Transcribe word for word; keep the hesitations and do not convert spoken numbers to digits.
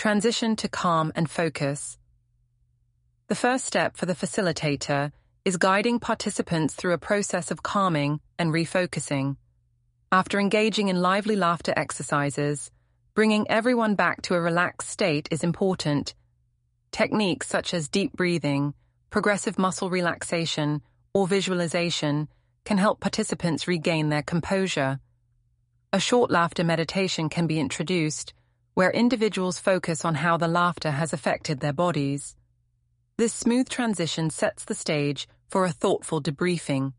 Transition to calm and focus. The first step for the facilitator is guiding participants through a process of calming and refocusing. After engaging in lively laughter exercises, bringing everyone back to a relaxed state is important. Techniques such as deep breathing, progressive muscle relaxation, or visualization can help participants regain their composure. A short laughter meditation can be introduced, where individuals focus on how the laughter has affected their bodies. This smooth transition sets the stage for a thoughtful debriefing,